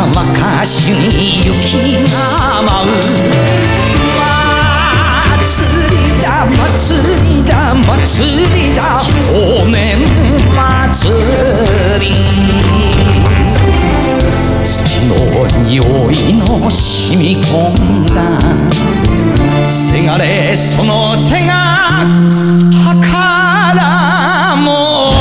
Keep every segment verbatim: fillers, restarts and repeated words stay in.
昔に雪が舞う祭りだ祭りだ祭りだ法然祭り土の匂いの染み込んだせがれその手が宝物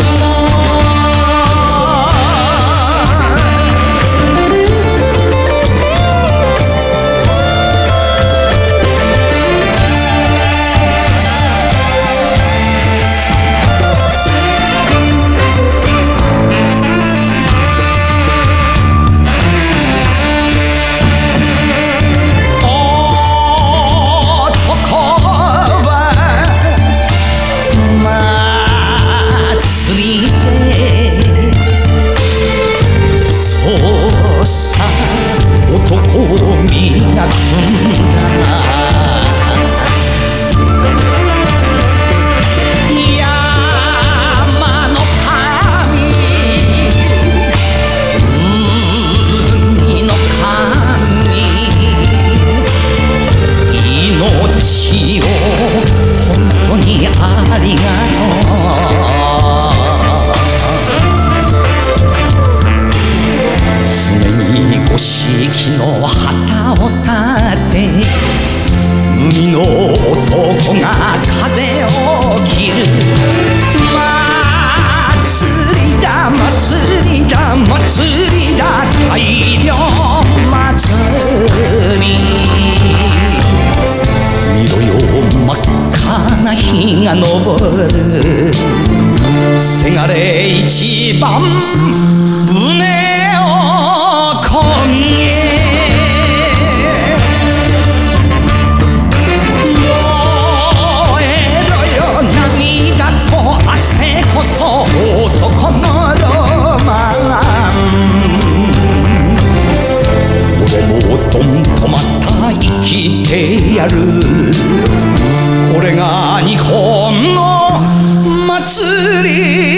海の男が風を切る祭りだ祭りだ祭りだ大漁祭り見ろよ真っ赤な日が昇るせがれ一番船をこげ男のロマン俺もどんとまた生きてやるこれが日本の祭り